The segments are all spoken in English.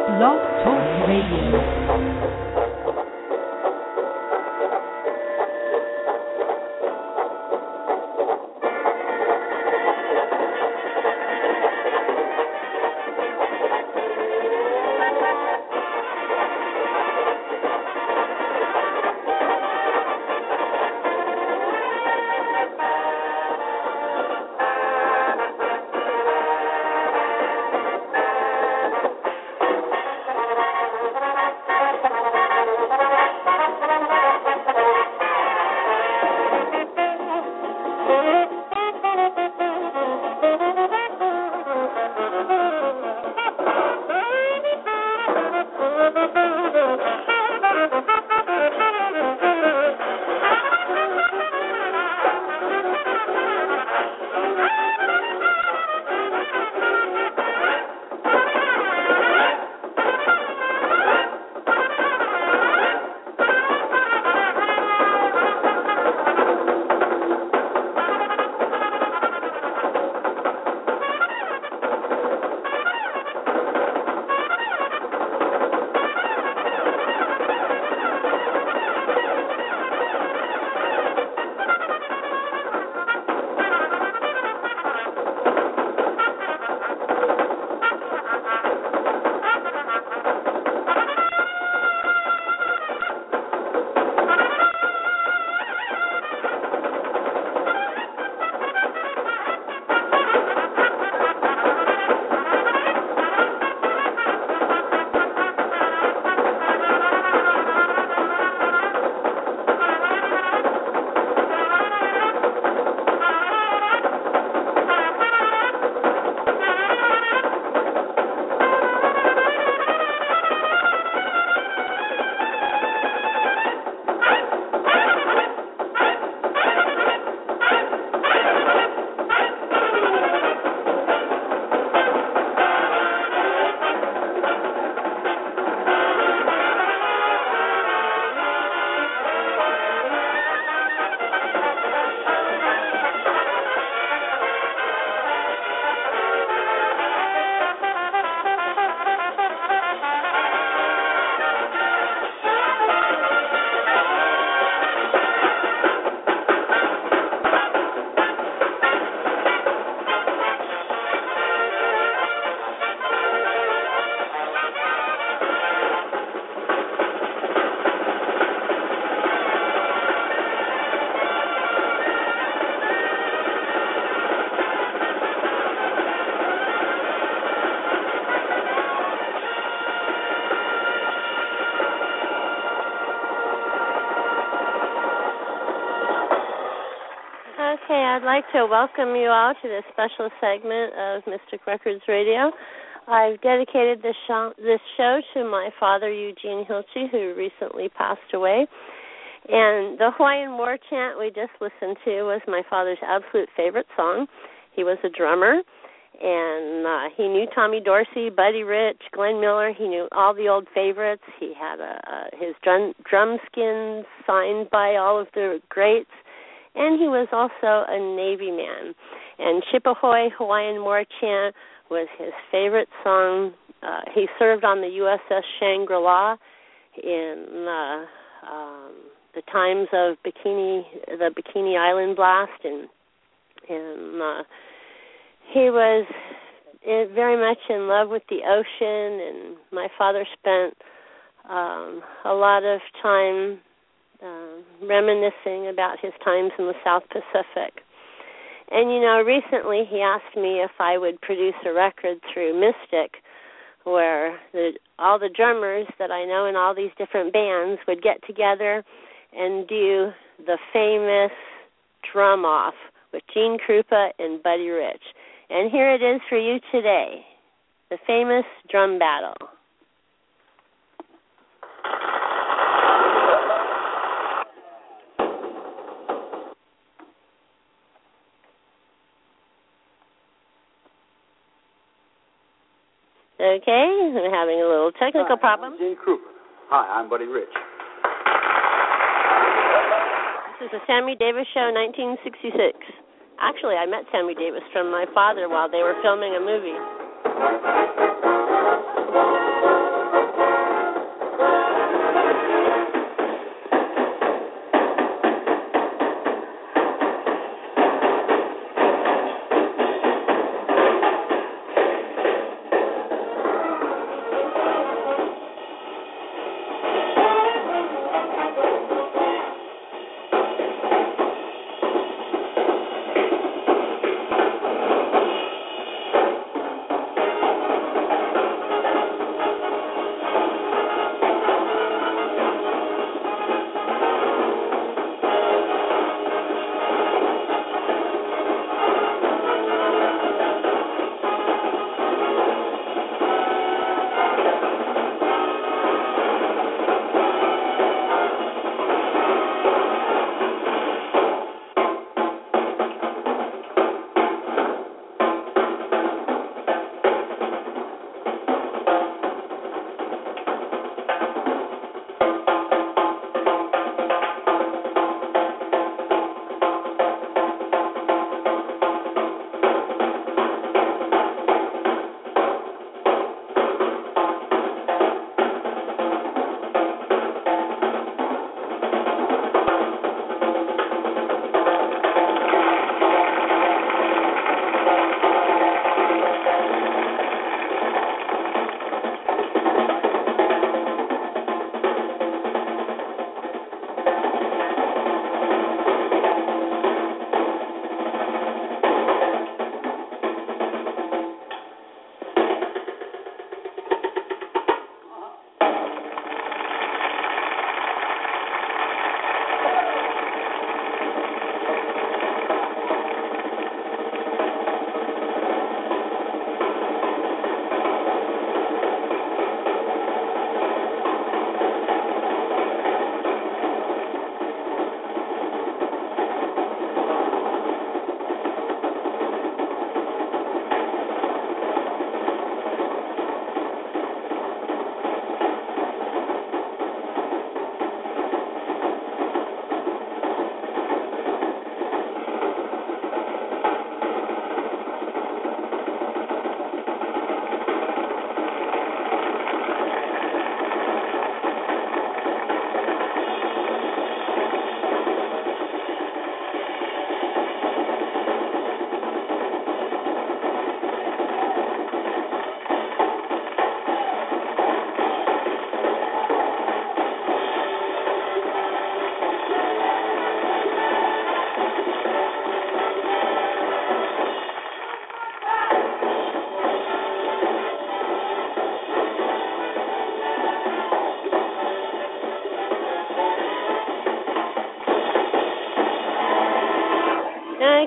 Blog Talk Radio. Okay, I'd like to welcome you all to this special segment of Mystic Records Radio. I've dedicated this show to my father, Eugene Hilche, who recently passed away. And the Hawaiian War Chant we just listened to was my father's absolute favorite song. He was a drummer, and he knew Tommy Dorsey, Buddy Rich, Glenn Miller. He knew all the old favorites. He had his drum skins signed by all of the greats. And he was also a Navy man. And Chippehoy Hawaiian War Chant was his favorite song. He served on the USS Shangri-La in the times of the Bikini Island blast, and he was very much in love with the ocean. And my father spent a lot of time reminiscing about his times in the South Pacific. And, recently he asked me if I would produce a record through Mystic where all the drummers that I know in all these different bands would get together and do the famous Drum Off with Gene Krupa and Buddy Rich. And here it is for you today, the famous drum battle. Okay, we're having a little technical problem. I'm Gene Krupa. Hi, I'm Buddy Rich. This is the Sammy Davis Show, 1966. Actually, I met Sammy Davis from my father while they were filming a movie.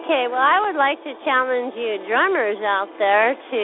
Okay, well, I would like to challenge you drummers out there to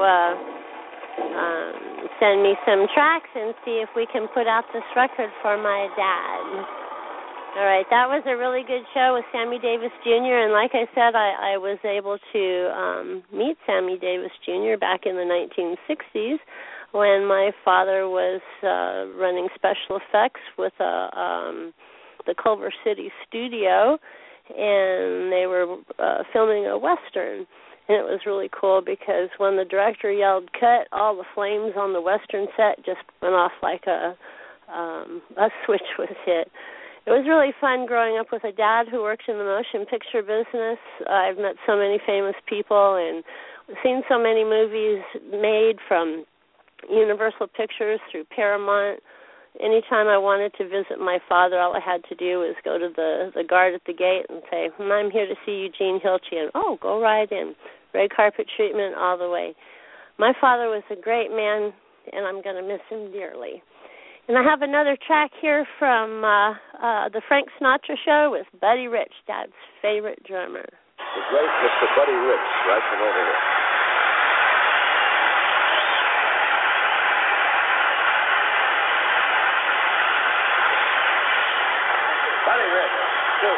send me some tracks and see if we can put out this record for my dad. All right, that was a really good show with Sammy Davis Jr., and like I said, I was able to meet Sammy Davis Jr. back in the 1960s when my father was running special effects with the Culver City studio, and they were filming a Western. And it was really cool because when the director yelled cut, all the flames on the Western set just went off like a switch was hit. It was really fun growing up with a dad who works in the motion picture business. I've met so many famous people and seen so many movies made from Universal Pictures through Paramount. Anytime I wanted to visit my father, all I had to do was go to the guard at the gate and say, I'm here to see Eugene Hilche. And, go right in. Red carpet treatment all the way. My father was a great man, and I'm going to miss him dearly. And I have another track here from the Frank Sinatra Show with Buddy Rich, Dad's favorite drummer. The great Mr. Buddy Rich, right from over here. Buddy Rich, two.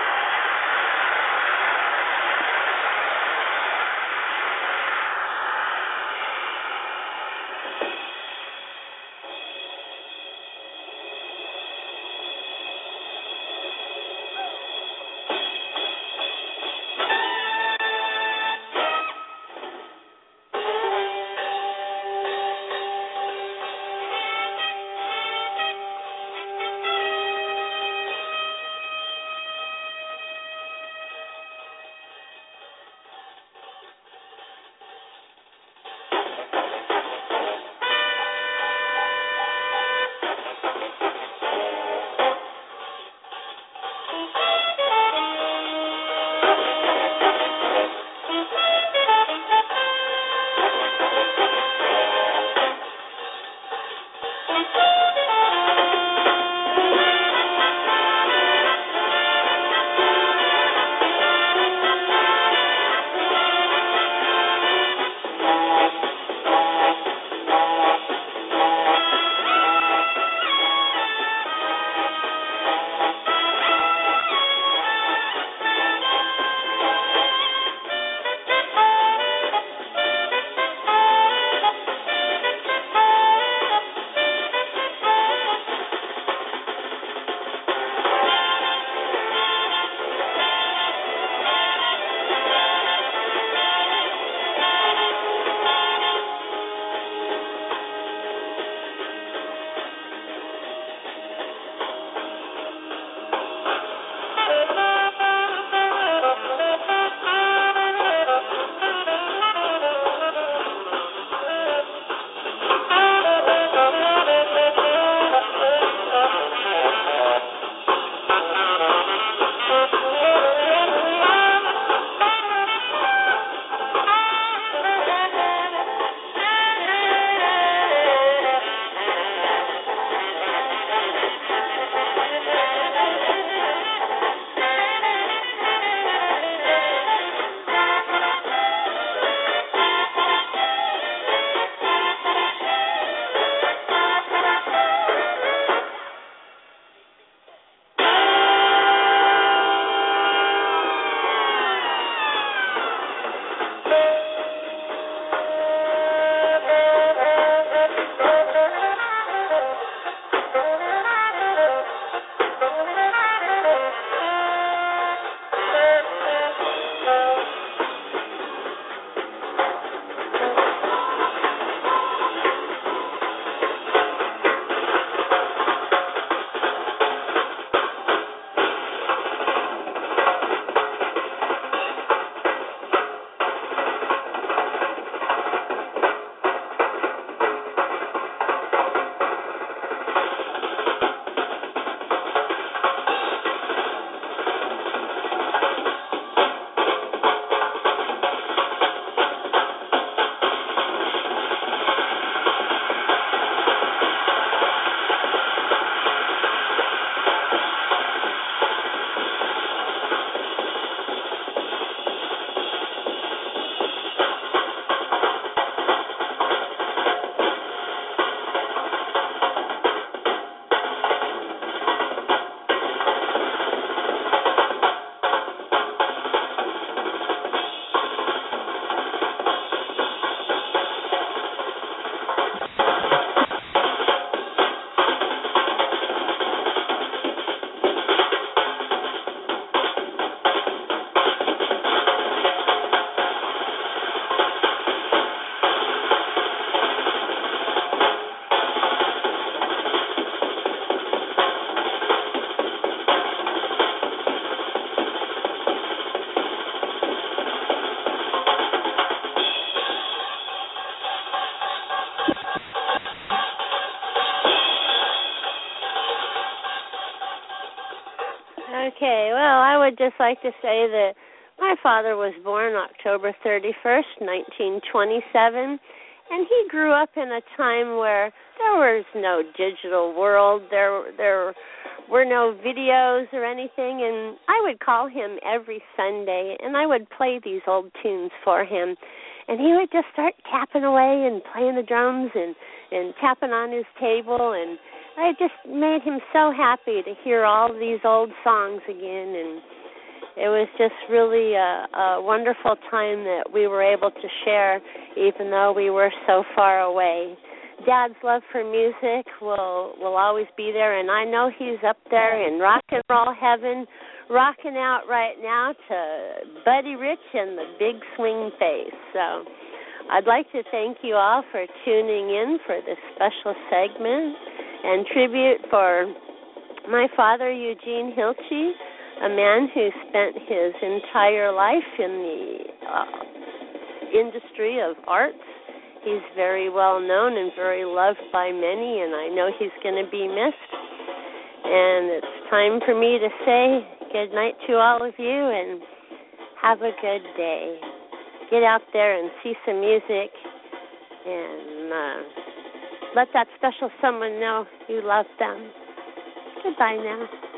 Okay, well, I would just like to say that my father was born October 31st, 1927, and he grew up in a time where there was no digital world. There were no videos or anything, and I would call him every Sunday, and I would play these old tunes for him. And he would just start tapping away and playing the drums and tapping on his table, and I just made him so happy to hear all these old songs again, and it was just really a wonderful time that we were able to share, even though we were so far away. Dad's love for music will always be there, and I know he's up there in rock and roll heaven, rocking out right now to Buddy Rich and the Big Swing Bass. So I'd like to thank you all for tuning in for this special segment and tribute for my father, Eugene Hilty, a man who spent his entire life in the industry of arts. He's very well known and very loved by many, and I know he's going to be missed. And it's time for me to say good night to all of you, and have a good day. Get out there and see some music, and let that special someone know you love them. Goodbye now.